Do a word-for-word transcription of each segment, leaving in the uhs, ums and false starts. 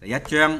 第一章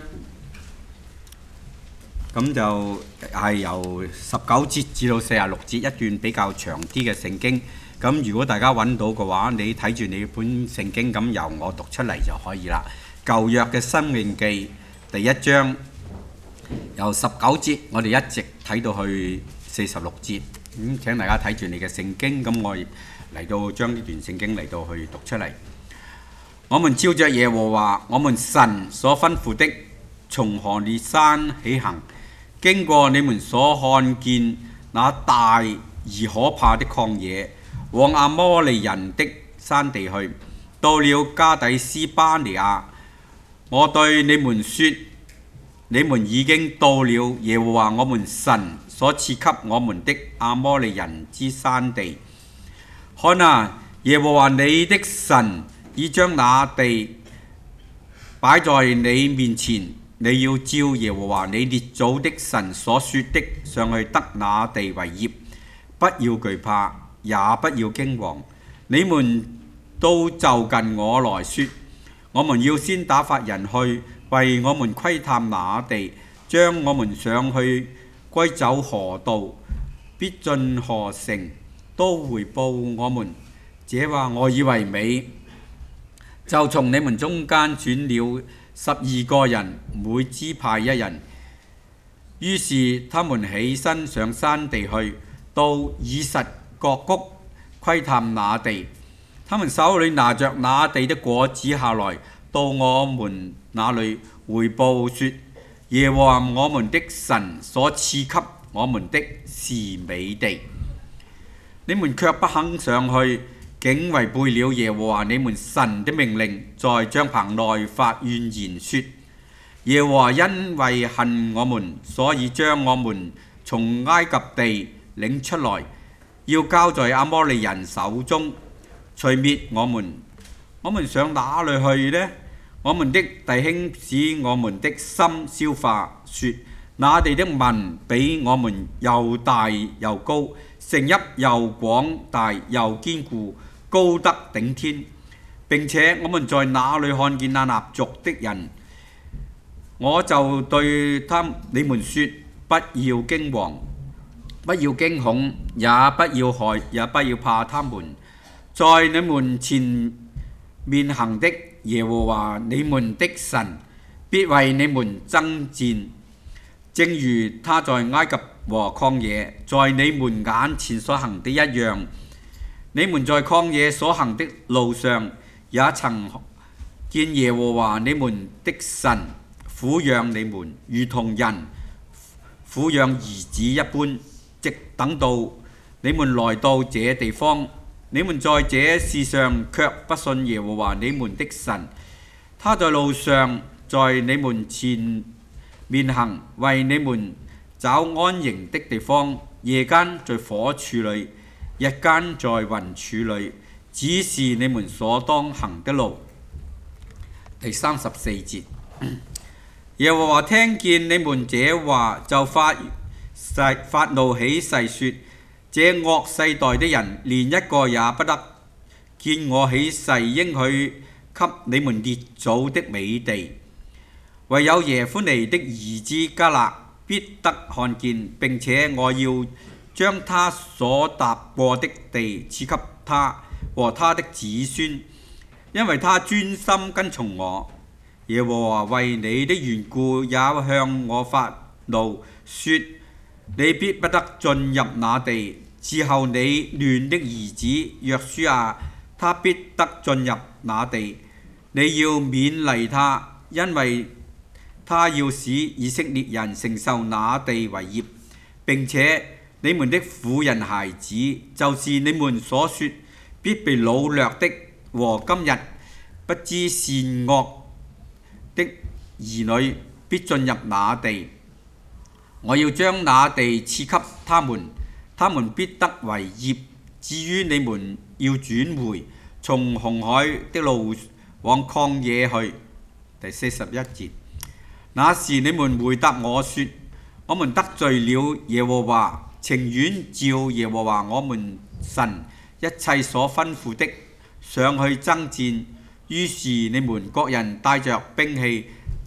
咁就係由十九節至到四十六節一段比較長啲嘅聖經。咁如果大家揾到嘅話，你睇住你本聖經，咁由我讀出嚟就可以啦。舊約嘅申命記第一章由十九節，我哋一直睇到去四十六節。咁請大家睇住你嘅聖經，咁我嚟到將呢段聖經嚟到去讀出嚟。我們照着耶和華我們神所吩咐的，從何烈山起行，經過你們所看見那大而可怕的曠野，往亞摩利人的山地去，到了加底斯巴尼亞。我對你們說，你們已經到了耶和華我們神所賜給我們的亞摩利人之山地。看啊，耶和華你的神已將那地擺在你面前，你要照耶和華你列祖的神所說的上去得那地為業，不要懼怕，也不要驚惶。你們都就近我來說，我們要先打發人去為我們窺探那地，將我們上去歸走何道，必進何城，都回報我們。這話我以為美。就從你們中間選了十二個人，每支派一人。於是他們起身上山地去，到以實各谷窺探那地。他們手裏拿着那地的果子下來，到我們那裏回報說：耶和華我們的神所賜給我們的是美地。你們卻不肯上去，竟違背了耶和華你們神的命令，在帳棚內發怨言說：耶和華因為恨我們，所以將我們從埃及地領出來，要交在亞摩利人手中，除滅我們。我們上哪裏去呢？我們的弟兄使我們的心消化，說：那地的民比我們又大又高，城邑又廣大又堅固，高得頂天。並且我們在那裏看見那納族的人，我就對他你們說：不要驚惶，不要驚恐，也不要害，也不要怕他們。在你們前面行的耶和華你們的神必為你們爭戰，正如他在埃及和曠野在你們眼前所行的一樣。你們在曠野所行的路上，也曾見耶和華你們的神撫養你們，如同人撫養兒子一般，直等到你們來到這地方。你們在這事上卻不信耶和華你們的神，他在路上在你們前面行，為你們找安營的地方，夜間在火柱裏，日間在雲柱裏，指示你們所當行的路。第三十四節，耶和華聽見你們這話，就發發怒起誓說：這惡世代的人，連一個也不得見我起誓應許給你們列祖的美地。唯有耶孚尼的兒子迦勒必得看見，並且我要將他所踏過的地賜給他和他的子孫，因為他專心跟從我。耶和華為你的緣故也向我發怒，說：你必不得進入那地。伺候你嫩的兒子約書亞，他必得進入那地。你要勉勵他，因為他要使以色列人承受那地為業。並且你們的婦人孩子，就是你們所說必被擄掠的，和今日不知善惡的兒女，必進入那地。我要將那地賜給他們，他們必得為業。至於你們，要轉回，從紅海的路往曠野去。第四十一節，那時你們回答我說：我們得罪了耶和華，情願照耶和華我們神一切所吩咐的上去爭戰。於是你們各人帶着兵器，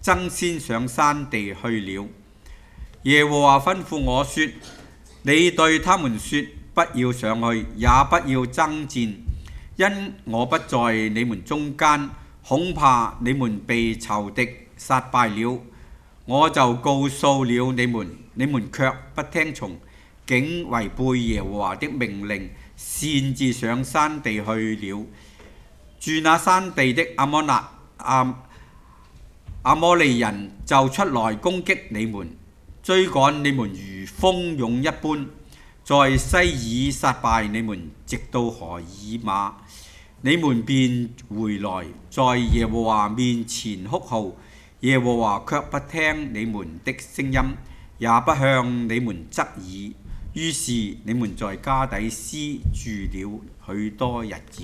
爭先上山地去了。耶和華吩咐我說：你對他們說，不要上去，也不要爭戰，因我不在你們中間，恐怕你們被仇敵殺敗了。我就告訴了你們，你們卻不聽從，竟違背耶和華的命令，擅自上山地去了。住那山地的亞摩納亞亞摩利人就出來攻擊你們，追趕你們如蜂擁一般，在西珥殺敗你們，直到何珥瑪，你們便回來，在耶和華面前哭號。耶和華卻不聽你們的聲音，也不向你們側耳。於是你們在加底斯住了許多日子。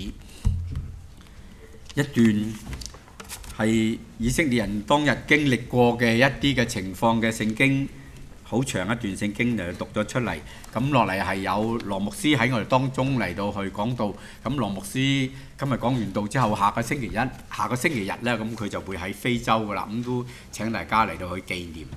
一段係以色列人當日經歷過嘅一啲嘅情況嘅聖經，好長一段聖經就讀咗出嚟。咁落嚟係有羅牧師喺我哋當中嚟到去講道。咁羅牧師今日講完道之後，下個星期一、下個星期日呢，咁佢就會喺非洲噶啦。咁都請大家嚟到去紀念。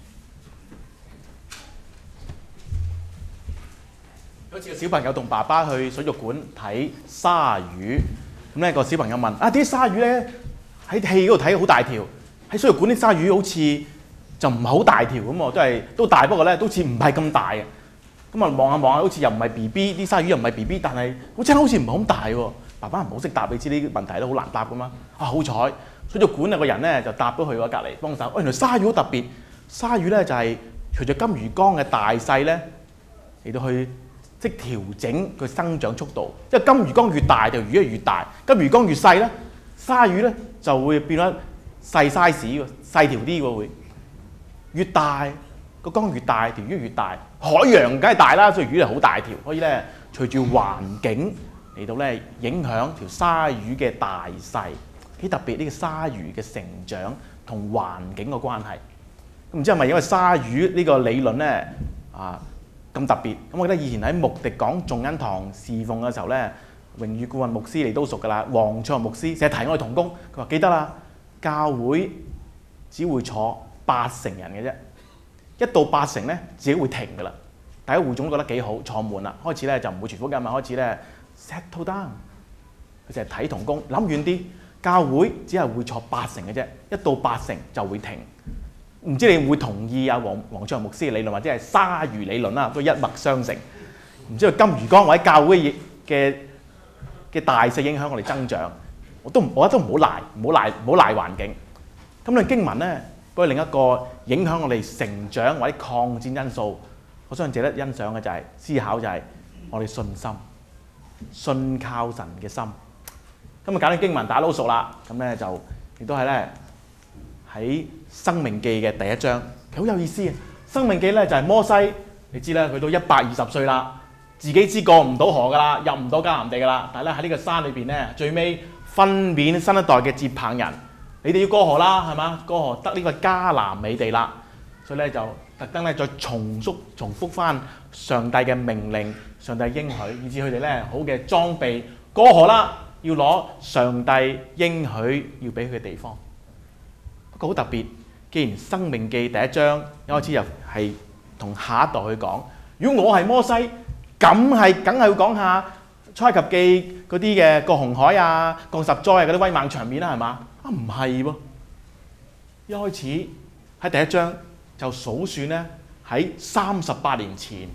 有次個小朋友同爸爸去水族館睇鯊魚，咁呢個小朋友問：啊啲鯊魚呢喺戲嗰度睇好大條，喺水族館啲鯊魚好似就唔係好大條咁喎，都係都大，不過呢都似唔係咁大嘅。咁啊望下望下，好似又唔係 B B， 啲鯊魚又唔係 B B， 但係好似好似唔係咁大喎。爸爸唔好識答，你知呢啲問題都好難答噶嘛。啊好彩水族館有個人呢就答咗佢喎，隔離幫手。原來鯊魚好特別，鯊魚呢就係隨著金魚缸嘅大細呢嚟到去即調整佢生長速度。因為金魚缸越大，條魚就越大；金魚缸越細咧，鯊魚咧就會變咗細 size 喎，細條啲喎會。越大個缸越大，條魚越大。海洋梗係大啦，所以魚係好大條，所以咧隨住環境嚟到咧影響條鯊魚嘅大細，幾特別呢個鯊魚嘅成長同環境嘅關係。咁唔知係咪因為鯊魚呢個理論咧啊咁特別？咁我記得以前喺牧迪講眾恩堂侍奉嘅時候咧，榮譽顧問牧師你都熟㗎啦，黃卓牧師成日提我哋同工，佢話記得啦，教會只會坐八成人嘅啫。一到八成咧，自己會停㗎啦。大家會總覺得幾好，坐滿啦，開始咧就唔會傳福音啊，開始咧 settle down。佢成日睇同工，諗遠啲，教會只係會坐八成嘅啫，一到八成就會停。唔知你會唔會同意啊黃黃卓牧師嘅理論，或者係鯊魚理論啦，都一脈相承。唔知道金魚缸或者教會嘅嘅大細影響我哋增長，我都我覺得都唔好賴，唔好賴，唔好賴環境。咁呢經文咧，嗰另一個影響我哋成長或者抗戰因素，我相信值得欣賞嘅就係思考就係我哋信心，信靠神嘅心。今日揀啲經文大家都熟啦，咁咧就亦都係咧喺申命記嘅第一章，其實好有意思嘅。申命記咧就係摩西，你知啦，佢都一百二十歲啦，自己知過唔到河噶啦，入唔到迦南地噶啦，但係咧喺呢個山裏邊咧，最尾分辨新一代嘅接棒人。你哋要過河啦，係嘛？過河得呢個迦南美地啦，所以咧就特登咧再重複重複翻上帝嘅命令、上帝應許，以至佢哋咧好嘅裝備過河啦，要攞上帝應許要俾佢嘅地方。不過好特別，既然申命記第一章一開始又係同下一代去講，如果我係摩西，咁係梗係要講下出埃及記嗰啲嘅過紅海啊、降十災啊嗰啲威猛場面啦，係嘛？啊唔係喎，一開始喺第一章就數算咧喺三十八年前，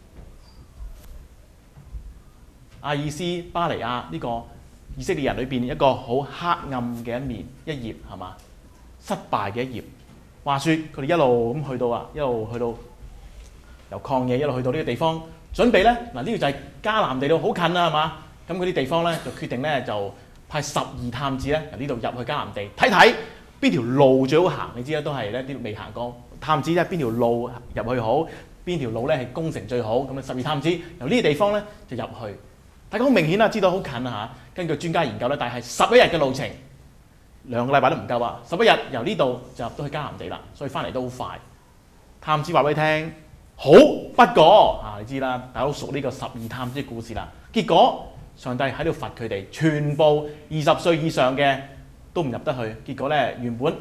阿爾斯巴尼亞呢個以色列人裏邊一個好黑暗嘅一面一頁係嘛？失敗嘅一頁。話說佢哋一路咁去到啊，一路去到由曠野一路去到呢個地方，準備咧嗱呢個就係迦南地度好近啦係嘛？咁嗰啲地方咧就決定咧就派十二探子咧由呢度入去迦南地睇睇邊條路最好行。你知啦，都係咧啲未行過探子咧邊條路入去好，邊條路咧係攻城最好。咁啊十二探子由呢個地方咧就入去。大家好明顯啦，知道好近啊嚇。根據專家研究咧，但係十一日嘅路程，兩個禮拜都唔夠啊！十一日由呢度就入到去迦南地啦，所以翻嚟都好快。探子話俾你聽，好不過啊，你知啦，大家都熟呢個十二探子嘅故事啦。結果上帝喺度罰佢哋，全部二十歲以上嘅都唔入得去。結果咧，原本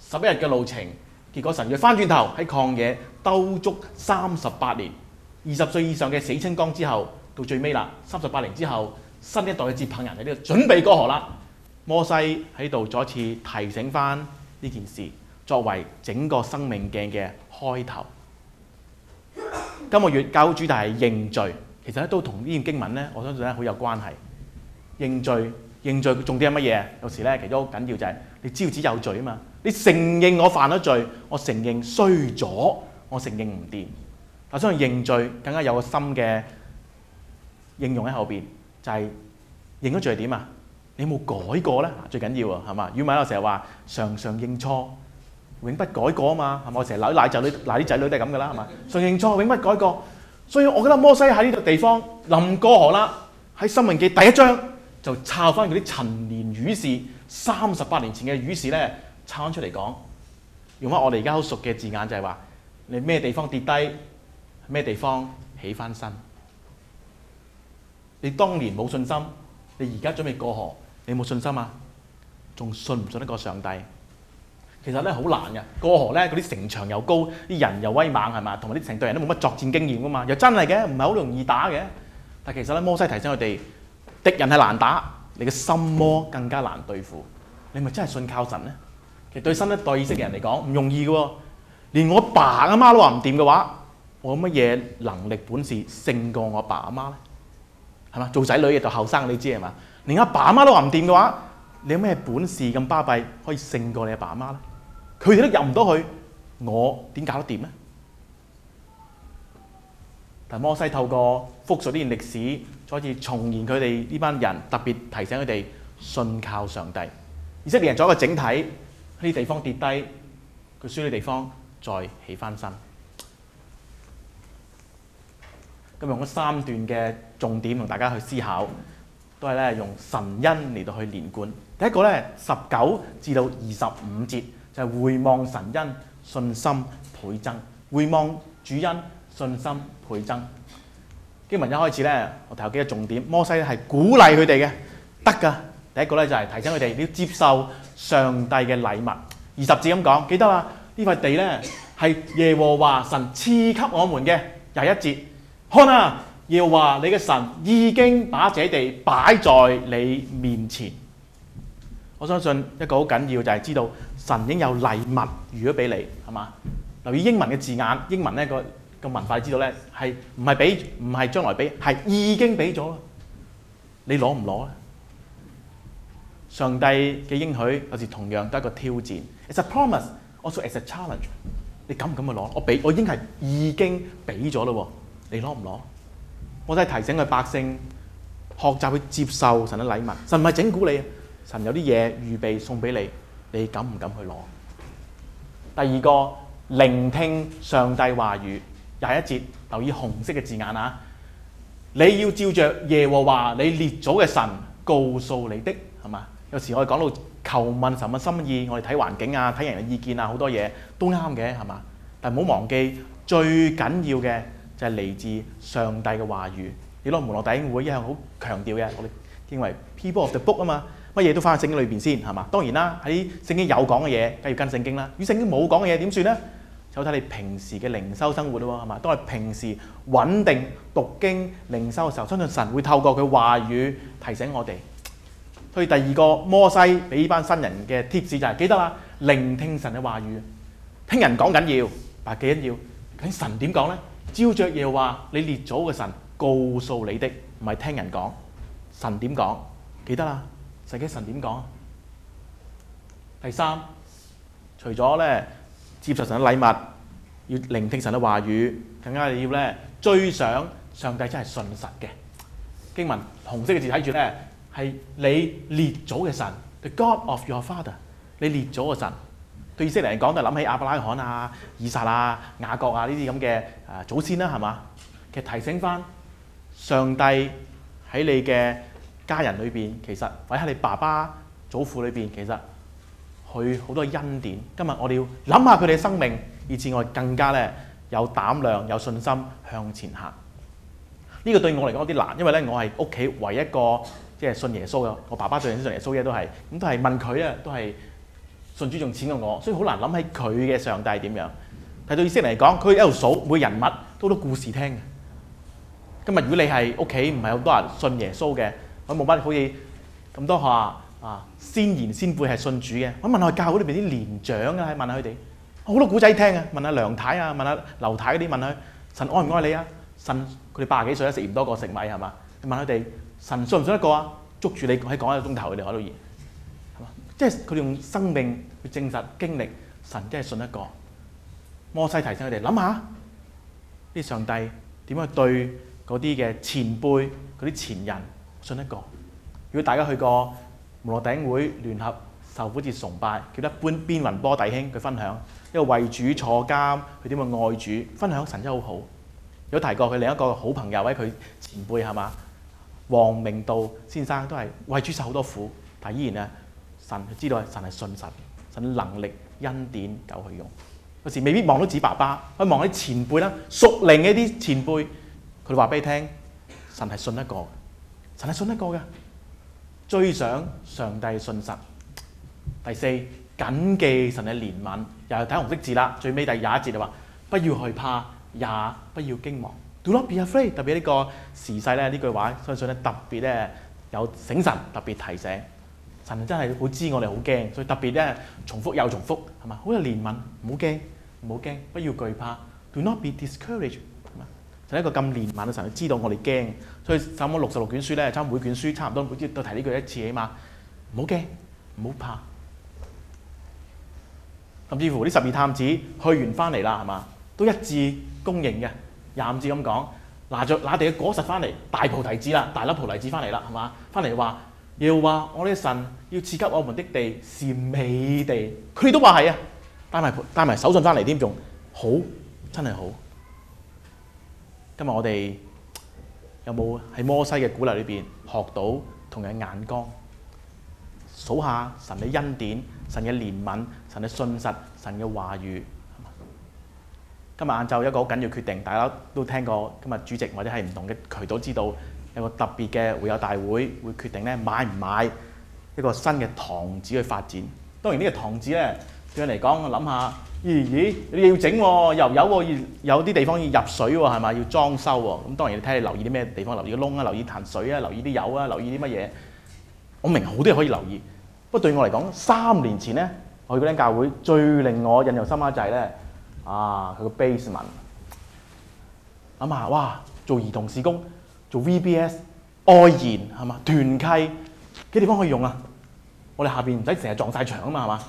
十一日嘅路程，結果神要翻轉頭喺曠野兜足三十八年，二十歲以上嘅死清光之後，到最尾啦，三十八年之後，新一代嘅接棒人喺呢度準備過河啦。摩西喺度再次提醒翻呢件事，作為整個生命鏡嘅開頭。今個月教會主題係認罪，其實咧都同呢段經文咧，我相信咧好有關係。認罪，認罪重點係乜嘢？有時咧其中好緊要就係你知道自己有罪啊嘛，你承認我犯咗罪，我承認衰咗，我承認唔掂。我相信認罪更加有個深嘅應用喺後邊，就係、是、認咗罪係點啊？你有冇改過咧？最緊要啊，係嘛？語文我成日話常常認錯，永不改過啊嘛，係咪？我成日鬧啲仔女，鬧啲仔女都係咁噶啦，係嘛？常認錯，永不改過。所以我覺得摩西喺呢個地方臨過河啦，喺申命記第一章就抄翻嗰啲陳年語事，三十八年前嘅語事咧，抄翻出嚟講，用翻我哋而家好熟嘅字眼就係話，你咩地方跌低，咩地方起翻身。你當年冇信心，你而家準備過河，你有冇信心啊？仲信唔信得過上帝？其實咧好難嘅，過河咧嗰啲城牆又高，啲人又威猛係嘛，同埋啲成隊人都冇乜作戰經驗噶嘛，又真係嘅，唔係好容易打嘅。但其實咧，摩西提醒佢哋，敵人係難打，你嘅心魔更加難對付。你咪真係信靠神咧？其實對新一代以色列人嚟講唔容易嘅喎，連我爸阿媽都話唔掂嘅話，我有乜嘢能力本事勝過我爸阿媽咧？係嘛？做仔女嘅就後生，你知係嘛？連阿爸阿媽都話唔掂嘅話，你有咩本事咁巴閉可以勝過你阿爸阿媽咧？佢哋都入唔到去，我點搞得掂咧？但摩西透過複述呢段歷史，再次重現佢哋呢班人，特別提醒佢哋信靠上帝。以色列人做一個整體，呢啲地方跌低，佢輸啲地方再起翻身。咁用咗三段嘅重點同大家去思考，都係咧用神恩嚟到去連貫。第一個咧十九至到二十五節就係、是、回望神恩，信心倍增；回望主恩，信心倍增。經文一開始咧，我提有幾個重點。摩西係鼓勵佢哋嘅，得㗎。第一個咧就係、是、提醒佢哋你要接受上帝嘅禮物。二十節咁講，記得啦，呢塊地咧係耶和華神賜給我們嘅。廿一節。看啊，耶和華你嘅神已經把這地擺在你面前。我相信一個好緊要就係知道神已經有禮物預咗俾你，係嘛？留意英文嘅字眼，英文咧個個文化你知道咧係唔係俾唔係將來俾，係已經俾咗啦。你攞唔攞咧？上帝嘅應許有時同樣都係一個挑戰。It's a promise, also it's a challenge。你敢唔敢去攞？我俾我已經係已經俾咗啦喎。你攞唔攞？我真係提醒佢百姓學習去接受神嘅禮物。神唔係整蠱你，神有啲嘢預備送俾你，你敢唔敢去攞？第二個，聆聽上帝話語。廿一節，留意紅色嘅字眼啊！你要照着耶和華你列祖嘅神告訴你的，係嘛？有時我哋講到求問神嘅心意，我哋睇環境啊，睇人嘅意見啊，好多嘢都啱嘅，係嘛？但唔好忘記最緊要嘅就係嚟自上帝嘅話語。你攞門羅弟兄會一向好強調嘅，我哋認為 people of the book 啊嘛，乜嘢都翻喺聖經裏邊先，係嘛？當然啦，喺聖經有講嘅嘢，梗係要跟聖經啦。如果聖經冇講嘅嘢點算咧？就睇你平時嘅靈修生活咯，係嘛？當係平時穩定讀經靈修嘅時候，相信神會透過佢話語提醒我哋。所以第二個摩西俾呢班新人嘅 tips 就係、是、記得啦，聆聽神嘅話語。聽人講緊要，但係幾緊要？究竟神點講咧？照着耶和華你列祖嘅神告訴你的，唔係聽人講。神點講？記得啦，實際神點講？第三，除咗咧接受神嘅禮物，要聆聽神嘅話語，更加要咧追想上帝真係信實嘅經文。紅色嘅字睇住咧，係你列祖嘅神 ，the God of your father， 你列祖嘅神。對以色列嚟講，就諗起亞伯拉罕啊、以撒啊、雅各啊呢啲咁嘅誒祖先啦，係嘛？其實提醒翻上帝喺你嘅家人裏邊，其實或者喺你爸爸祖父裏邊，其實佢好多恩典。今日我哋要諗下佢哋嘅生命，以致我哋更加咧有膽量、有信心向前行。呢、這個對我嚟講有啲難，因為咧我係屋企唯一一個即係信耶穌嘅。我爸爸最近信耶穌嘅都係咁，都係問佢啊，都係信主仲淺過我，所以好難諗起佢嘅上帝係點樣。睇到以色列嚟講，佢一路數每人物都好多故事聽嘅。今日如果你係屋企唔係好多人信耶穌嘅，我冇乜好似咁多話啊先賢先輩係信主嘅，我問下教會裏邊啲年長啊，問下佢哋好多古仔聽啊，問下梁太啊，問下劉太嗰啲，問下神愛唔愛你啊？神佢哋八十幾歲啦，食唔多個食米係嘛？你問佢哋神信唔信得過啊？捉住你可以講一個鐘頭，佢哋可以係嘛？即係佢哋用生命去證實經歷神真係信得過。摩西提醒佢哋諗下，啲上帝點樣對嗰啲嘅前輩、嗰啲前人信得過？如果大家去過無樂弟兄會聯合受苦節崇拜，叫得邊邊雲波弟兄佢分享一個為主坐監，佢點樣愛主，分享神真係好好。有提過佢另一個好朋友咧，佢前輩係嘛？黃明道先生都係為主受好多苦，但依然啊，神知道神係信實，神能力恩典夠佢用。有時未必望到自己爸爸，可以望啲前輩啦，屬靈嘅啲前輩，佢哋話俾你聽，神係信得過，神係信得過嘅。追想上帝信實。第四，謹記神嘅憐憫，又係睇紅色字啦。最尾第廿一節就話：不要害怕，也不要驚惶。Do not be afraid。特別呢個時勢咧，呢句話相信咧特別咧有醒神，特別提醒。神真係好知我哋好驚，所以特別咧重複又重複，係嘛？好有憐憫，唔好驚，唔好驚，不要懼怕。Do not be discouraged。係嘛？就係一個咁憐憫嘅神，佢知道我哋驚，所以差唔多六十六卷書咧，差唔多每卷書差唔多每節都提呢句一次起碼。唔好驚，唔好怕。甚至乎啲十二探子去完翻嚟啦，係嘛？都一致公認嘅，廿五節咁講，拿着那地嘅果實翻嚟，大菩提子啦，大粒菩提子翻嚟啦，係嘛？翻嚟話要話我哋嘅神要賜給我們的地是美地，佢哋都話係啊，帶埋帶埋手信翻嚟添，仲好，真係好。今日我哋有冇喺摩西嘅鼓勵裏邊學到同樣眼光？數下神嘅恩典、神嘅憐憫、神嘅信實、神嘅話語。今日晏晝一個好緊要決定，大家都聽過。今日主席或者係唔同嘅渠道知道有個特別嘅會友大會，會決定咧買唔買一個新嘅堂址去發展。當然呢個堂址咧對我嚟講，我諗下，咦咦，你要整喎，又有喎，有啲地方要入水喎，係咪？要裝修喎。咁當然你睇你留意啲咩地方，留意個窿啊，留意潭水啊，留意啲油啊，留意啲乜嘢。我明好多嘢可以留意，不過對我嚟講，三年前咧，我去嗰間教會最令我印象深刻就係咧，啊佢個 basement， 諗下哇，做兒童事工，做 V B S、愛研係嘛，團契幾地方可以用啊？我哋下邊唔使成日撞晒牆啊嘛，係嘛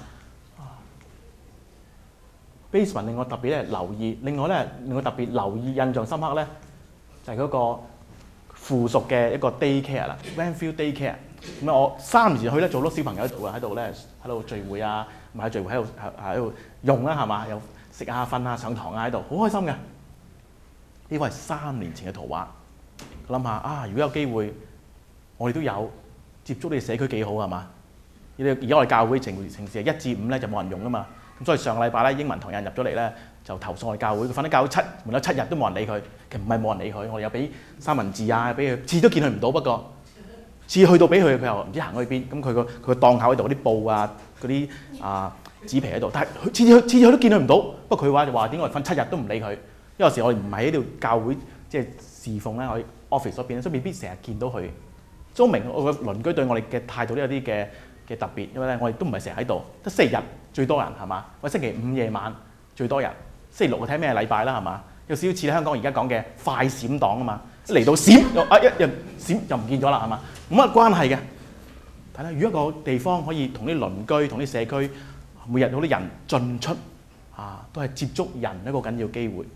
？basement 令我特別咧留意，另外咧令我特別留意印象深刻咧，就係、是、嗰個附屬嘅一個 daycare 啦 ，Vanfield Daycare。咁啊，我三年前去咧，做好多小朋友喺度啊，喺度咧喺度聚會啊，唔係聚會喺度喺度用啦，係嘛？又食下瞓啊，上堂啊，喺度好開心嘅。呢個係三年前嘅圖畫。我諗下啊，如果有機會，我哋都有接觸呢個社區幾好係嘛？而家我哋教會平平時係一至五咧就冇人用噶嘛。咁所以上個禮拜咧，英文堂有人入咗嚟咧，就投訴我哋教會，佢瞓喺教會七門口七日都冇人理佢。其實唔係冇人理佢，我哋有俾三文治啊，俾佢次都見佢唔到，不過。次去到俾佢，佢又唔知行去邊。咁佢個佢個檔口喺度，嗰啲布啊、嗰啲啊紙皮喺度。但係次次去次次去都見佢唔到。不過佢話就話點解瞓七日都唔理佢？因為有時我哋唔係喺度教會即係侍奉咧，我 office 嗰邊，所以未必成日見到佢。所以明我個鄰居對我哋嘅態度都有啲嘅嘅特別，因為咧我哋都唔係成日喺度，得星期日最多人係嘛？我星期五夜晚最多人，星期六睇咩禮拜啦係嘛？有少少似香港而家講嘅快閃黨啊嘛，一嚟到閃啊一日閃就唔見咗啦係嘛？冇乜關係嘅。睇啦，如果一個地方可以同啲鄰居、同啲社區每日好多人進出啊，都係接觸人一個緊要機會。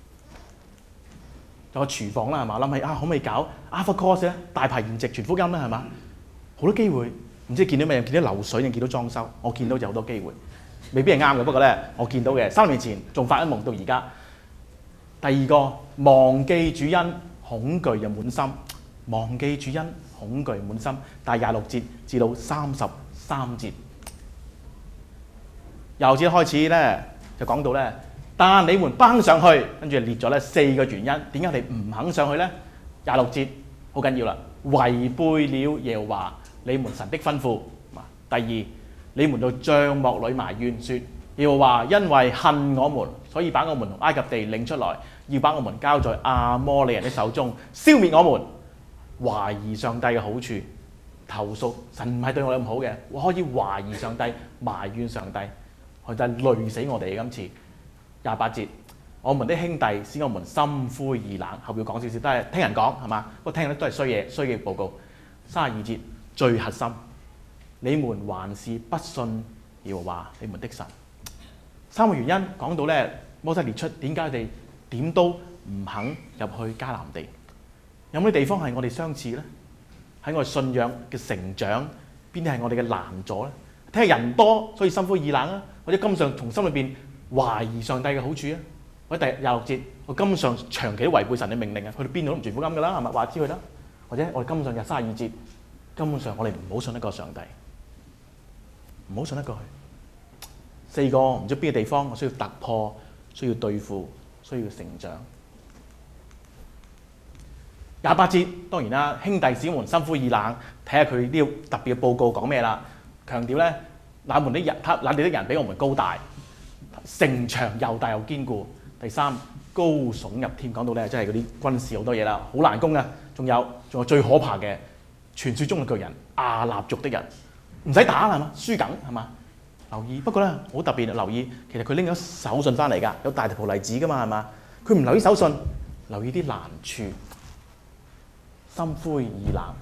有個廚房啦係嘛？諗起啊，可唔可以搞 Alpha Course 咧？大排筵席傳福音啦係嘛？好多機會，唔知見到咩？見到流水定見到裝修？我見到就好多機會，未必係啱嘅。不過咧，我見到嘅三年前仲發緊夢到而家。第二個忘記主恩，恐懼又滿心。忘記主恩，恐懼滿心。第廿六節至到三十三節，由節開始咧就講到咧，但你們登上去，跟住列咗咧四個原因，點解你唔肯上去咧？廿六節好緊要啦，違背了耶和華你們神的吩咐。第二， 你們到帳幕裏埋怨說，耶和華因為恨我們，所以把我們從埃及地領出來，要把我們交在亞摩利人的手中，消滅我們。懷疑上帝嘅好處，投訴神唔係對我哋咁好嘅，我可以懷疑上帝，埋怨上帝，佢就係累死我哋。今次廿八節，我們的兄弟使我們心灰意冷。後邊講少少都係聽人講係嘛，不過聽咧都係衰嘢，衰嘅報告。三十二節最核心，你們還是不信耶和華你們的神。三個原因講到咧，摩西列出點解佢哋點都唔肯入去迦南地。有冇啲地方係我哋相似咧？喺我哋信仰嘅成長，邊啲係我哋嘅難阻咧？睇下人多，所以心灰意冷啊，或者根本上從心裏邊懷疑上帝嘅好處啊，或者第廿六節，我根本上長期都違背神嘅命令啊，去到邊度都唔傳福音㗎啦，係咪話知佢啦？或者我哋根本上廿三十二節，根本上我哋唔好信得過上帝，唔好信得過佢。四個唔知邊個地方我需要突破，需要對付，需要成長。廿八節當然啦，兄弟姊妹心灰意冷，睇下佢呢個特別嘅報告講咩啦？強調咧，那門的人，他那地的人比我們高大，城牆又大又堅固。第三，高聳入天，講到咧，即係嗰啲軍事好多嘢啦，好難攻啊！仲有仲有最可怕嘅傳説中嘅巨人亞納族的人，唔使打啦，係嘛？輸緊係嘛？留意，不過咧好特別，留意其實佢拎咗手信翻嚟㗎，有大條例子㗎嘛係嘛？佢唔留意手信，留意啲難處。心灰意冷，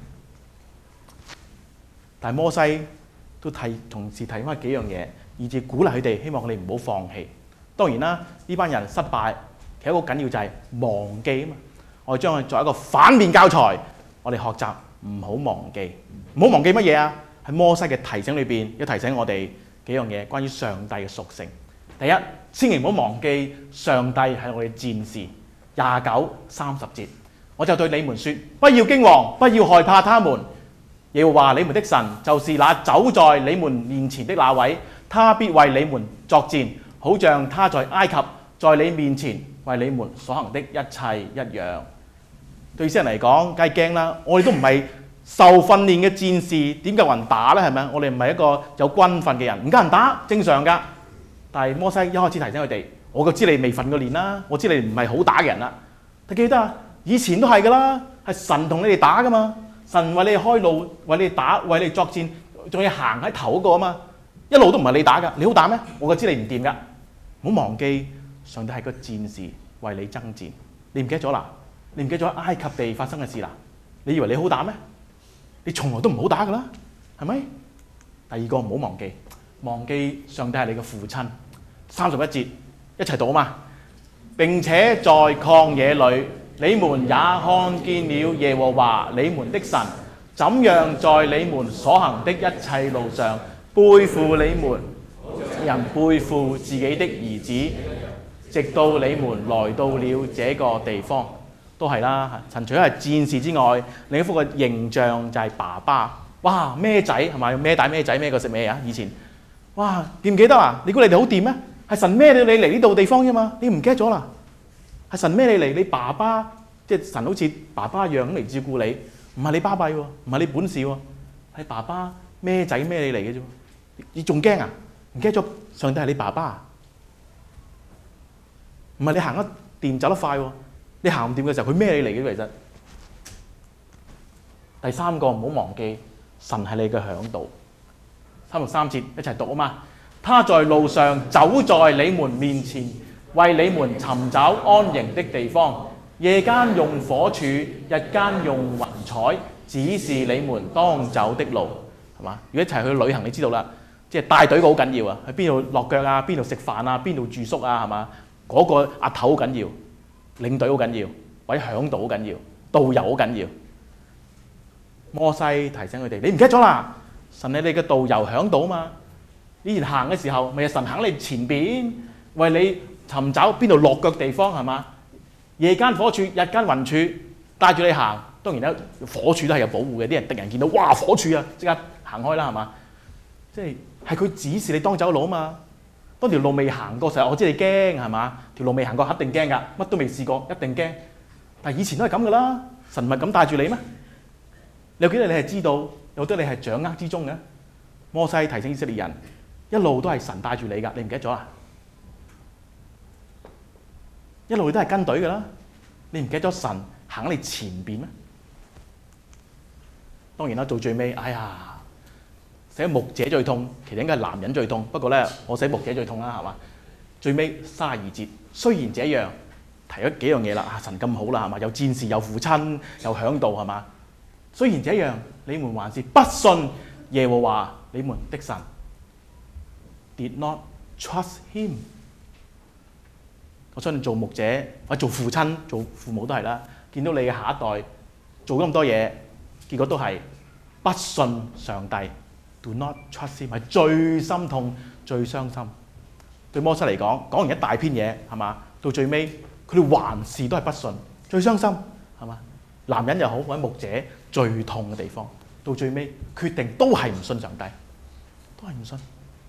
但係摩西都提同時提翻幾樣嘢，以至鼓勵佢哋，希望佢哋唔好放棄。當然啦，呢班人失敗，其實一個緊要就係忘記啊嘛。我哋將佢作為一個反面教材，我哋學習唔好忘記，唔好忘記乜嘢啊？喺摩西嘅提醒裏邊，要提醒我哋幾樣嘢，關於上帝嘅屬性。第一，千祈唔好忘記上帝係我哋戰士。廿九、三十節。我就對你們說，不要驚惶，不要害怕他們。耶和華你們的神就是那走在你們面前的那位，他必為你們作戰，好像他在埃及在你面前為你們所行的一切一樣。對以色列人嚟講，梗係驚啦！我哋都唔係受訓練嘅戰士，點夠人打呢？係咪？我哋唔係一個有軍訓嘅人，唔夠人打正常㗎。但係摩西一開始提醒佢哋，我就知你未訓過練啦，我知你唔係好打嘅人啦。你記得啊？以前都係㗎啦，係神同你哋打㗎嘛，神為你哋開路，為你哋打，為你哋作戰，仲要行喺頭嗰個啊嘛，一路都唔係你打㗎，你好打咩？我就知你唔掂㗎，唔好忘記上帝係個戰士，為你爭戰。你唔記得咗啦？你唔記得咗埃及地發生嘅事啦？你以為你好打咩？你從來都唔好打㗎啦，係咪？第二個唔好忘記，忘記上帝係你嘅父親。三十一節一齊讀啊嘛！並且在曠野裏，你們也看見了耶和華你們的神，怎樣在你們所行的一切路上背負你們人背負自己的兒子，直到你們來到了這個地方。都係啦，神除咗係戰士之外，另一幅嘅形象就係爸爸。哇，孭仔係咪？孭大孭仔孭個食咩啊？以前哇，記唔記得啊？你估你哋好掂咩？係神孭你嚟呢度地方啫嘛，你唔記得咗啦？係神孭你嚟，你爸爸即係神好似爸爸一樣咁嚟照顧你，唔係你巴閉喎，唔係你本事喎，係爸爸孭仔孭你嚟嘅啫。你仲驚啊？唔記得咗上帝係你爸爸，唔係你行得掂走得快喎。你行唔掂嘅時候，佢孭你嚟嘅其實。第三個唔好忘記，神係你嘅嚮導。三十三節一齊讀啊嘛！他在路上走在你們面前，為你們尋找安營的地方。夜間用火柱，日間用雲彩，指示你們當走的路，係嘛？如果一齊去旅行，你知道啦，即係帶隊個好緊要啊！去邊度落腳啊？邊度食飯啊？邊度住宿啊？係嘛？嗰個阿頭好緊要。領隊好緊要，或者嚮導好緊要，導遊好緊要。摩西提醒佢哋：你唔記得咗啦？神係你嘅導遊嚮導啊嘛！以前行嘅時候，咪係神行喺你前邊，為你尋找邊度落腳地方係嘛？夜間火柱，日間雲柱，帶住你行。當然啦，火柱都係有保護嘅。啲人敵人見到哇火柱啊，即刻行開啦係嘛？即係係佢指示你當走路啊嘛。當條路未行過時候，我知你驚係嘛？條路未行過，一定驚㗎，乜都未試過，一定驚。但係以前都係咁㗎啦，神唔係咁帶住你咩？你記得你係知道，有啲你係掌握之中嘅。 摩西提醒以色列人，一路都係神帶住你㗎，你唔記得咗啊？一路都係跟隊㗎啦，你唔記得咗神行喺你前邊咩？當然啦，到最尾，哎呀，寫牧者最痛，其實應該係男人最痛。不過咧，我寫牧者最痛啦，係嘛？最尾三十二節，雖然這樣提咗幾樣嘢啦，啊神咁好啦，係嘛？有戰士，有父親，有響度，係嘛？雖然這樣，你們還是不信耶和華你們的神 ，did not trust him。我相信做牧者或者做父親、做父母都係啦，見到你嘅下一代做咁多嘢，結果都係不信上帝 ，do not trust him 係最心痛、最傷心。對摩西嚟講，講完一大篇嘢係嘛，到最尾佢哋還是都係不信，最傷心係嘛？男人又好，或者牧者最痛嘅地方，到最尾決定都係唔信上帝，都係唔信。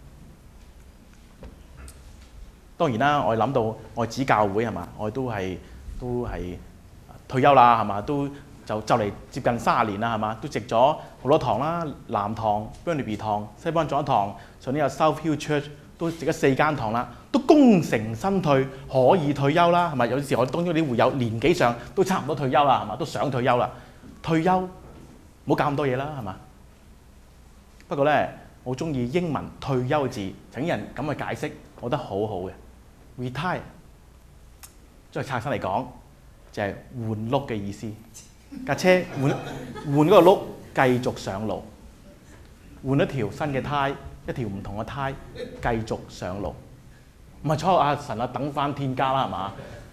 當然啦，我哋諗到我哋指教會係嘛，我哋都係都係退休啦係嘛，都就就嚟接近三十年啦係嘛，都植咗好多堂啦，南堂、Burnaby 堂、西邦長堂，上年有 South Hill Church 都植咗四間堂啦，都功成身退，可以退休啦係咪？有時我當中啲會友年紀上都差唔多退休啦係嘛，都想退休啦，退休唔好搞咁多嘢啦係嘛。不過咧，我中意英文退休字，請人咁嘅解釋，我覺得好好嘅。retire， 再拆身嚟講，就係、是、換轆嘅意思。架車換換嗰個轆，繼續上路，換一條新嘅胎，一條唔同嘅胎，繼續上路。唔係坐阿神啊，等翻天家啦係嘛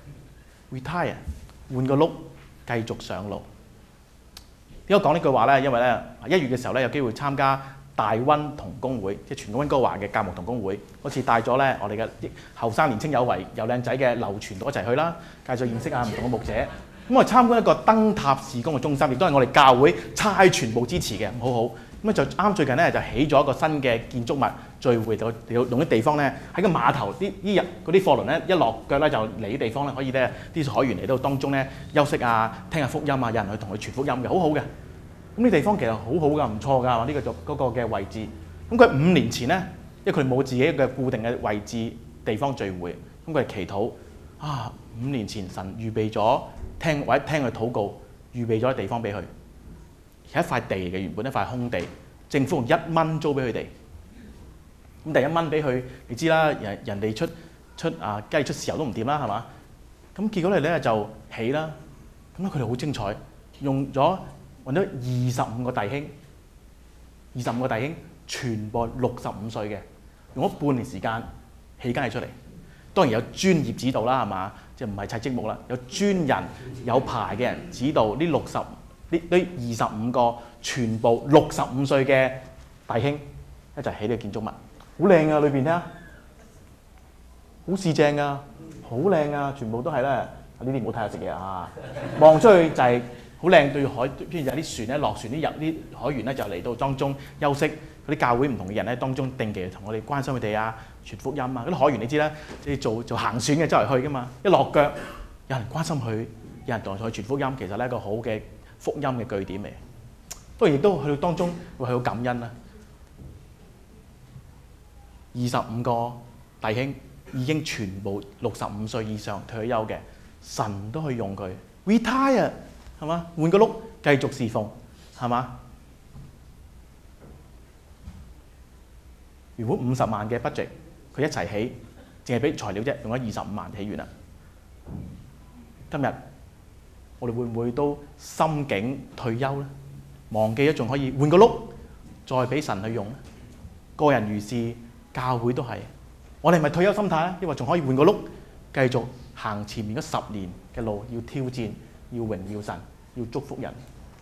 ？retire， 換個轆，繼續上路。點解講呢句話咧？因為咧一月嘅時候咧有機會參加大溫同工會，即係全個溫哥華嘅教牧同工會，嗰次帶咗咧我哋嘅後生年青有為又靚仔嘅劉傳道一齊去啦，介紹認識下唔同嘅牧者。咁我哋參觀一個燈塔事工嘅中心，亦都係我哋教會差全部支持嘅，好好。咁就啱最近咧就起咗一個新嘅建築物聚會，就用啲地方咧喺個碼頭啲啲人嗰啲貨輪咧一落腳咧就嚟啲地方咧可以咧啲海員嚟到當中咧休息啊，聽下福音啊，有人去同佢傳福音嘅，好好嘅。咁呢地方其實好好㗎，唔錯㗎，呢、這個就嗰個嘅位置。咁佢五年前咧，因為佢冇自己嘅固定嘅位置地方聚會，咁佢係祈禱啊。五年前神預備咗聽或者聽佢禱告，預備咗地方俾佢，係一塊地嘅，原本一塊空地，政府用一蚊租俾佢哋。咁第一蚊俾佢，你知啦，人人哋出出啊，雞出豉油都唔掂啦，係嘛？咁結果嚟咧就起啦。咁咧佢哋好精彩，用咗。揾咗二十五個弟兄，二十五個弟兄全部六十五歲嘅，用咗半年時間起間嘢出嚟。當然有專業指導啦，係嘛？即係唔係砌積木啦？有專人有牌嘅人指導呢六十呢呢二十五個全部六十五歲嘅弟兄一齊起呢個建築物，好靚啊！裏邊睇下，好似正啊，好靚啊！全部都係咧，呢啲唔好睇下食嘢啊！望出去就係、是。好靚對海，跟住有啲船咧落船，啲入啲海員咧就嚟到當中休息。嗰啲教會唔同嘅人咧當中定期同我哋關心佢哋啊，傳福音啊。嗰啲海員你知啦，即係做做行船嘅周圍去噶嘛。一落腳有人關心佢，有人同佢傳福音，其實咧一個好嘅福音嘅據點嚟。不過亦都去到當中會去到感恩啦。二十五個弟兄已經全部六十五歲以上退休嘅，神都去用佢 retire。係嘛？換個轆繼續侍奉，係嘛？原本五十萬嘅 budget，佢一齊起，淨係俾材料啫，用咗二十五萬起完啦。今日我哋會唔會都心境退休咧？忘記咗仲可以換個轆，再俾神去用咧？個人如是，教會都係。我哋係咪退休心態咧？抑或仲可以換個轆，繼續行前面嗰十年嘅路，要挑戰？要榮耀神，要祝福人。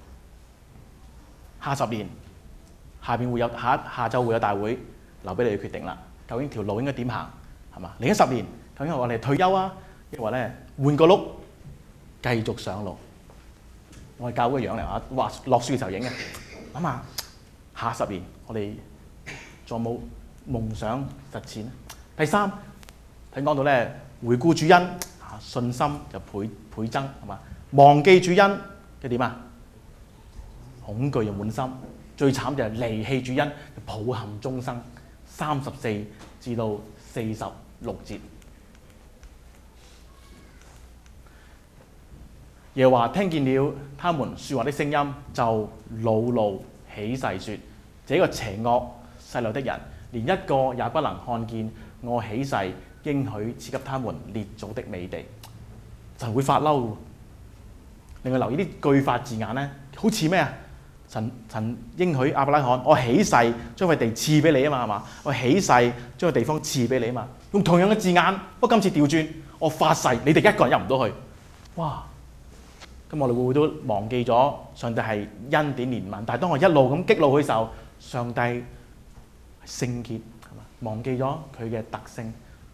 下十年，下邊會有下下晝會有大會，留俾你去決定啦。究竟條路應該點行，係嘛？另一十年，究竟我哋退休啊，抑或咧換個轆，繼續上路？我哋教會嘅樣嚟啊，哇！落雪嘅時候影嘅。諗下下十年，我哋仲有冇夢想實踐咧？第三，睇講到咧，回顧主恩，信心就倍倍增，係嘛？忘記主恩嘅點啊？恐懼又滿心， 最慘就係離棄主恩，抱憾終生。三十四至到四十六節，耶和華聽見了他們説話的聲音，就惱怒起誓說：這個邪惡細陋的人，連一個也不能看見我起誓應許賜給他們列祖的美地。神會發嬲。另外留意啲句法字眼咧，好似咩啊？神神應許亞伯拉罕，我起誓將塊地賜俾你啊嘛，係嘛？我起誓將個地方賜俾你啊嘛。用同樣嘅字眼，不過今次調轉，我發誓你哋一個人入唔到去。哇！咁我哋會唔會都忘記咗上帝係恩典憐憫？但係當我一路咁激怒佢嘅時候，上帝聖潔係嘛？忘記咗佢嘅特性。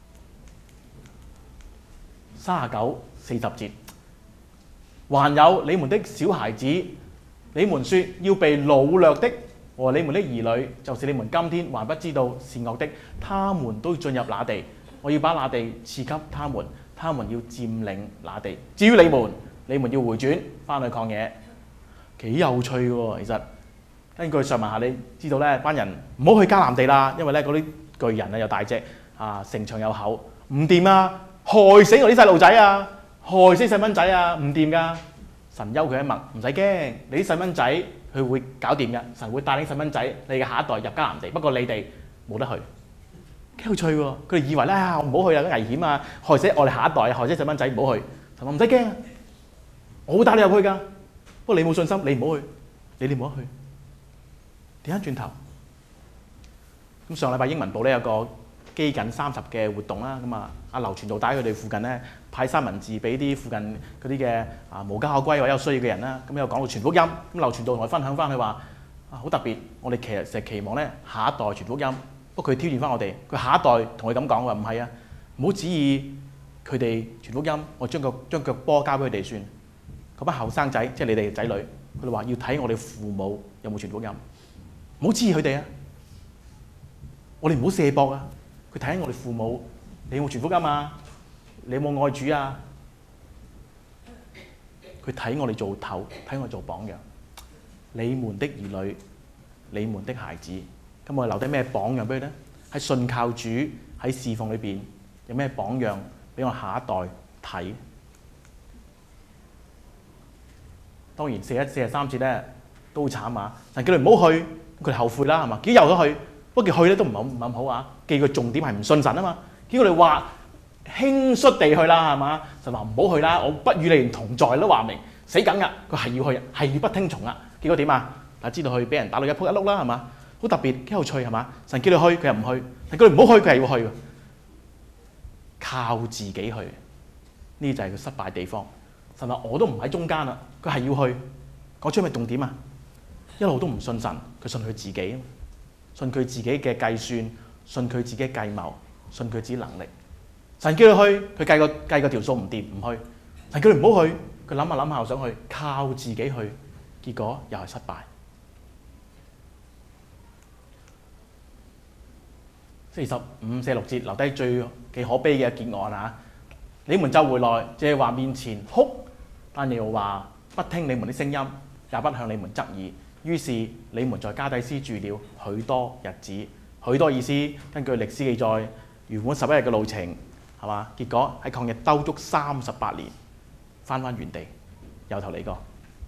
三十九、四十節，還有你們的小孩子，你們說要被擄掠的和你們的兒女，就是你們今天還不知道善惡的，他們都進入那地，我要把那地賜給他們，他們要佔領那地。至於你們，你們要回轉翻去曠野。幾有趣喎！其實根據上文下，你知道咧，班人唔好去迦南地啦，因為咧嗰啲巨人啊又大隻啊，城牆又厚，唔掂啊！害死我啲細路仔啊！害死細蚊仔啊！唔掂噶，神休佢一默，唔使驚，你啲細蚊仔佢會搞掂嘅，神會帶領細蚊仔你嘅下一代入迦南地，不過你哋冇得去。幾有趣喎！佢哋以為咧啊，我唔好去啊，危險啊，害死我哋下一代，害死細蚊仔，唔好去。神話唔使驚啊，我會帶你入去㗎。不過你冇信心，你唔好去，你哋冇得去。點翻轉頭，咁上禮拜英文部咧有個基緊三十嘅活動啦，咁啊阿劉傳道帶佢哋附近咧派三文治俾啲附近嗰啲嘅啊無家可歸或者有需要嘅人啦，咁又講到傳福音，咁劉傳道同我分享翻佢話啊好特別，我哋其實成日期望咧下一代傳福音，不過佢挑戰翻我哋，佢下一代同佢咁講話唔係啊，唔好指意佢哋傳福音，我將個將腳波交俾佢哋算，嗰班後生仔即係你哋嘅仔女，佢哋話要睇我哋父母有冇傳福音，唔好指意佢哋啊，我哋唔好卸膊啊。佢睇緊我哋父母，你有冇傳福音啊？你有冇愛主啊？佢睇我哋做頭，睇我哋做榜樣。你們的兒女，你們的孩子，咁我哋留低咩榜樣俾佢咧？喺信靠主，喺侍奉裏邊有咩榜樣俾我下一代睇？當然四一四十三節咧都好慘啊！神叫你唔好去，佢哋後悔啦，係嘛？幾有得去？不過佢去咧都唔係唔係好啊！記個重點係唔信神啊嘛，叫佢哋話輕率地去啦，係嘛？神話唔好去啦，我不與你們同在都話明死梗噶，佢係要去，係要不聽從啊！結果點啊？大家知道佢俾人打到一仆一碌啦，係嘛？好特別，幾有趣係嘛？神叫你去，佢又唔去；神叫你唔好去，佢係要去。靠自己去，呢就係佢失敗地方。神話我都唔喺中間啦，佢係要去。講出咩重點啊？一路都唔信神，佢信佢自己。信佢自己嘅計算，信佢自己嘅計謀，信佢自己能力。神叫佢去，佢計個計個條數唔掂，唔去。神叫佢唔好去，佢諗下諗下又想去，靠自己去，結果又係失敗。四十五、四十六節留低最幾可悲嘅結案啊！你們就回來，耶和華面前哭，但耶和華不聽你們的聲音，也不向你們側耳。於是你們在加低斯住了許多日子，許多意思根據歷史記載，原本十一日嘅路程，係嘛？結果喺曠野兜足三十八年，翻返原地，由頭嚟過，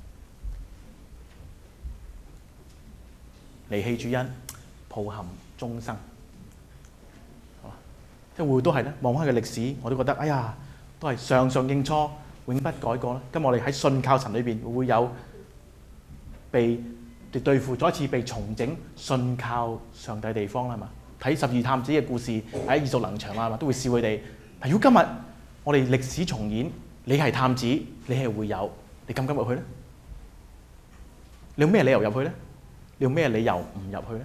離棄主恩，抱憾終生，係嘛？即係會唔會都係咧？望翻佢歷史，我都覺得，哎呀，都係上上應初，永不改過啦。咁我哋喺信靠神裏邊會唔會有被對付再一次被重整信靠上帝地方啦，係嘛？睇十二探子嘅故事，喺耳熟能詳啦，係嘛？都會笑佢哋。但如果今日我哋歷史重演，你係探子，你係會友，你敢唔敢入去咧？你用咩理由入去咧？你用咩理由唔入去咧？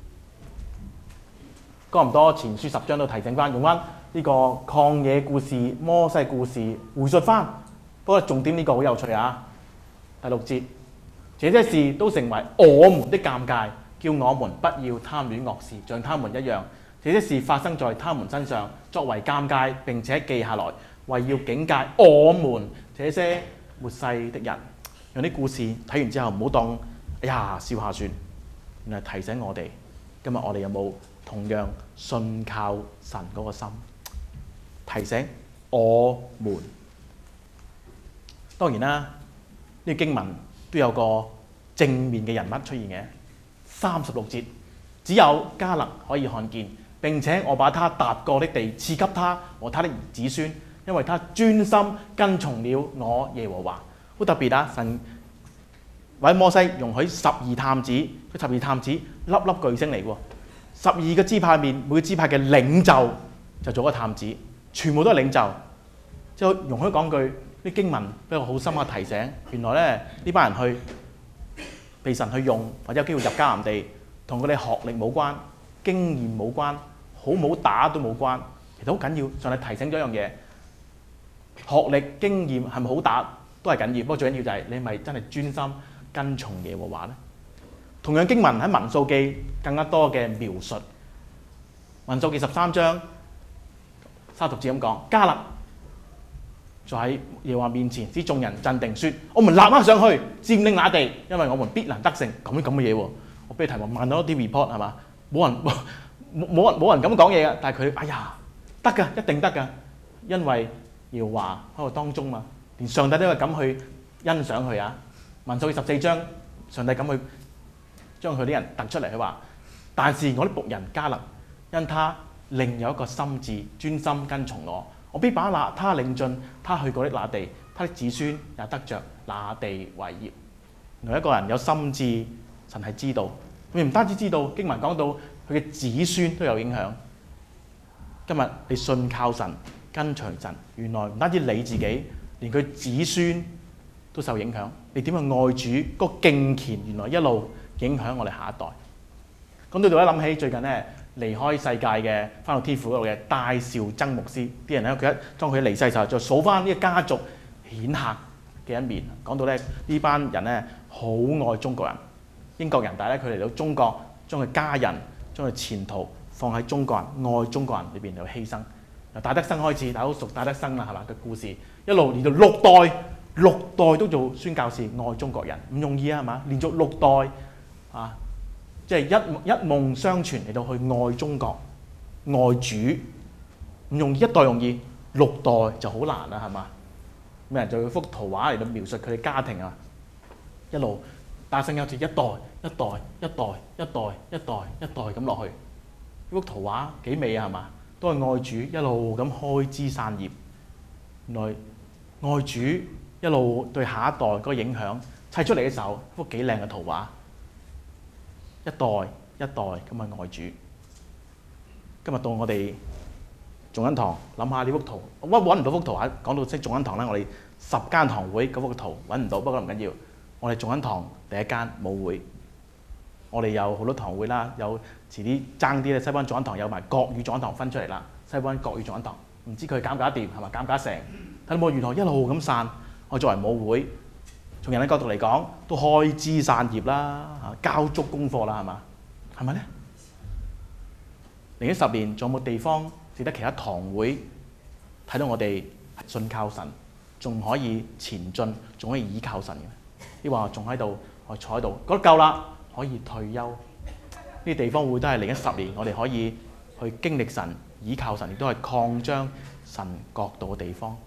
哥林多前書十章都提醒翻，用翻呢個曠野故事、摩西故事回述翻。不過重點呢個好有趣啊！第六節。這些事都成為我們的鑑戒，叫我們不要貪戀惡事，像他們一樣。這些事發生在他們身上，作為鑑戒，並且記下來，為要警戒我們這些末世的人。用啲故事睇完之後，唔好當哎呀笑下算， 原來提醒我哋，今日我哋有冇同樣信靠神嗰個心？提醒我們。當然啦，呢個經文都有個正面嘅人物出現嘅。三十六節，只有迦勒可以看見，並且我把他踏過的地賜給他和他的子孫，因為他專心跟從了我耶和華。好特別啊！神或者摩西容許十二探子，佢十二探子粒粒巨星嚟喎。十二個支派面，每個支派嘅領袖就做個探子，全部都係領袖。之後容許講句，啲經文俾我好深刻提醒，原來咧呢班人去被神去用，或者有機會入迦南地，同佢哋學歷冇關，經驗冇關，好唔好打都冇關。其實好緊要，上帝提醒咗一樣嘢，學歷經驗係咪好打都係緊要，不過最緊要就係你係咪真係專心跟從耶和華呢？同樣經文喺民數記更加多嘅描述，民數記十三章三十節咁講，迦勒就喺耶和華面前使眾人鎮定，說：我們立刻上去佔領那地，因為我們必能得勝。咁樣咁嘅嘢喎，我俾題目問到一啲 report 係嘛？冇人冇冇人冇人咁講嘢嘅，但係佢哎呀得㗎，一定得㗎，因為耶和華喺度當中嘛，連上帝都係咁去欣賞佢啊！民數記十四章，上帝咁去將佢啲人突出嚟，佢話：但是我啲僕人迦勒，因他另有一個心志，專心跟從我。我必把那他領進他去過的那地，他的子孫也得着那地為業。原來一個人有心志，神係知道。佢唔單止知道，經文講到佢嘅子孫都有影響。今日你信靠神、跟隨神，原來唔單止你自己，連佢子孫都受影響。你點樣愛主？嗰、那個敬虔原來一路影響我哋下一代。講到度咧，諗起最近咧，離開世界嘅翻到天父嗰度嘅戴兆曾牧師，啲人咧佢一當佢離世時候，就數翻呢個家族顯赫嘅一面。講到咧呢班人咧好愛中國人，英國人，但係咧佢嚟到中國，將佢家人、將佢前途放喺中國人、愛中國人裏邊嚟犧牲。由戴德生開始，大家都熟戴德生啦，係嘛嘅故事，一路連到六代，六代都做宣教士，愛中國人唔容易啊，係嘛？連續六代啊！即係一一夢相傳嚟到去愛中國、愛主，唔容易，一代容易，六代就好難啦，係嘛？咩人就用幅圖畫嚟到描述佢哋家庭啊，一路大生有住一代、一代、一代、一代、一代、一代咁落去。呢幅圖畫幾美啊，係嘛？都係愛主一路咁開枝散葉。原來愛主一路對下一代嗰個影響砌出嚟嘅時候，一幅幾靚嘅圖畫。一代一代咁去愛主。今日到我哋眾恩堂諗下呢幅圖，我揾唔到幅圖啊！講到識眾恩堂咧，我哋十間堂會嗰幅圖揾唔到，不過唔緊要。我哋眾恩堂第一間母會，我哋有好多堂會啦，有遲啲爭啲咧，西灣眾恩堂有埋國語眾恩堂分出嚟啦。西灣國語眾恩堂，唔知佢搞唔搞得掂係咪？搞唔搞得成？睇到冇？原來一路咁散，我作為母會。從人嘅角度嚟講，都開枝散葉啦，交足功課啦，係嘛？係咪咧？嚟緊十年，仲有冇地方值得其他堂會睇到我哋信靠神，仲可以前進，仲可以倚靠神嘅？你話仲喺度，我坐喺度，覺得夠啦，可以退休。呢啲地方會都係嚟緊十年，我哋可以去經歷神、倚靠神，亦都係擴張神國度嘅地方。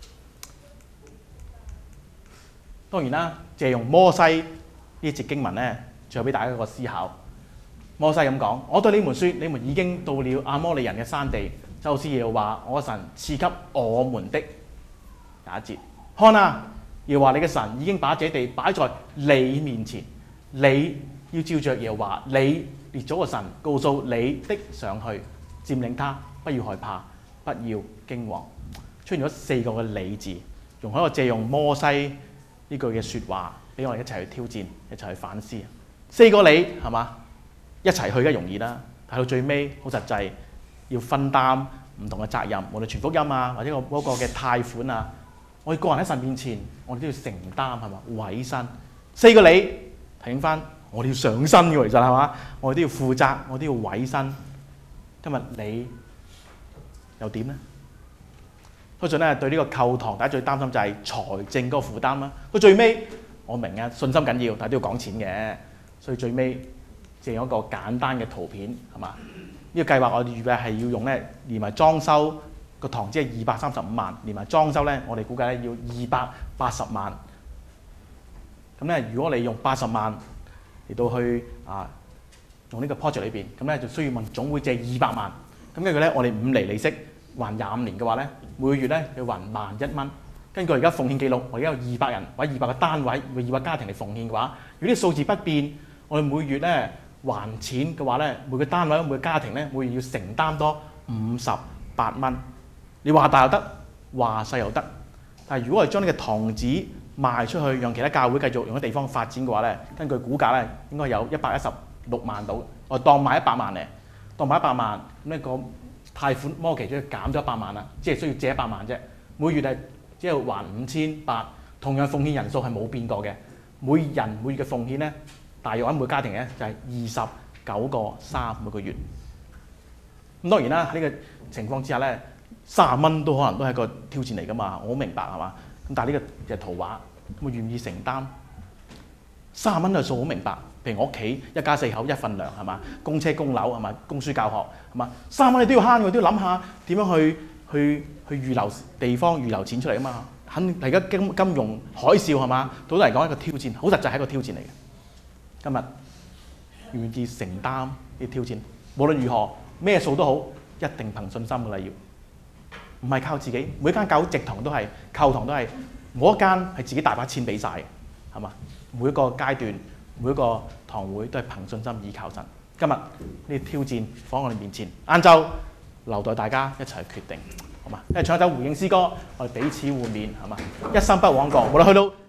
當然啦，借用摩西呢節經文咧，最後俾大家一個思考。摩西咁講：我對你們說，你們已經到了亞摩利人嘅山地，就是耶和華我神賜給我們的。第一節，看啊，耶和華你嘅神已經把這地擺在你面前，你要照着耶和華你列祖嘅神告訴你的上去，佔領他，不要害怕，不要驚惶。出現咗四個嘅你字，容許我借用摩西呢句嘅説話，俾我哋一齊去挑戰，一齊去反思。四個你係嘛？一齊去梗係容易啦，但到最尾好實際，要分擔唔同嘅責任，無論傳福音啊，或者個嗰個嘅貸款啊，我哋個人喺神面前，我哋都要承擔係嘛？委身。四個你提醒翻，我哋要上身嘅，其實係嘛？我哋都要負責，我都要委身。今日你又點呢？相信咧對呢個購堂，大家最擔心就係財政嗰個負擔啦。到最尾，我明啊，信心緊要，但係都要講錢嘅，所以最尾借用一個簡單嘅圖片係嘛？呢、這個計劃我哋預計係要用咧，連埋裝修個堂只係二百三十五萬，連埋裝修咧，我哋估計咧要二百八十萬。咁咧，如果你用八十萬嚟到去啊用呢個 project 裏邊，咁咧就需要問總會借二百萬。咁跟住咧，我哋五厘利息還廿五年嘅話咧，每個月咧要還萬一蚊。根據而家奉獻記錄，我而家有二百人或者二百個單位，二百家庭嚟奉獻嘅話，如果啲數字不變，我哋每月咧還錢嘅話咧，每個單位每個家庭咧，每月要承擔多五十八蚊。你話大又得，話細又得。但係如果我哋將呢個堂址賣出去，讓其他教會繼續用啲地方發展嘅話咧，根據估價咧，應該有一百一十六萬到。我當買一百萬嚟，當買一百萬，咁呢個貸款摩期就減咗一百萬啦，即係需要借一百萬啫。每月係即係還五千八，同樣奉獻人數係冇變過嘅。每人每月嘅奉獻咧，大約喺每個家庭咧就係二十九個三每個月。咁當然啦，喺呢個情況之下咧，三十蚊都可能都係一個挑戰嚟㗎嘛，我好明白係嘛。咁但係呢個就係圖畫，我願意承擔三十蚊嘅數好明白。譬如我屋企一家四口一份糧係嘛，供車供樓係嘛，供書教學係嘛，三十蚊你都要慳喎，都要諗下點樣去去去預留地方預留錢出嚟啊嘛。肯而家金金融海嘯係嘛，對我嚟講一個挑戰，好實際係一個挑戰嚟嘅。今日願意承擔啲挑戰，無論如何咩數都好，一定憑信心㗎啦要。唔係靠自己，每間教會直堂都係，購堂都係，冇一間係自己大把錢俾晒嘅，係嘛？每一個階段，每一個堂會都係憑信心依靠神。今日呢啲挑戰放喺我哋面前，晏晝留待大家一齊去決定，好嘛？一齊唱一首回應詩歌，我哋彼此互勉，係嘛？一生不枉過，無論去到